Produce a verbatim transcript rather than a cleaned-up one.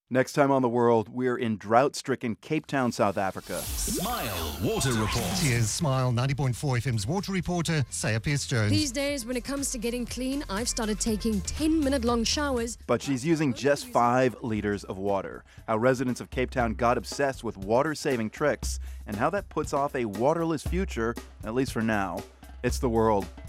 Next time on The World, we're in drought-stricken Cape Town, South Africa. Smile Water Report. Here's Smile ninety point four F M's water reporter, Saya Pierce-Jones. These days, when it comes to getting clean, I've started taking ten-minute long showers. But she's using just five liters of water. How residents of Cape Town got obsessed with water-saving tricks, and how that puts off a waterless future, at least for now. It's The World.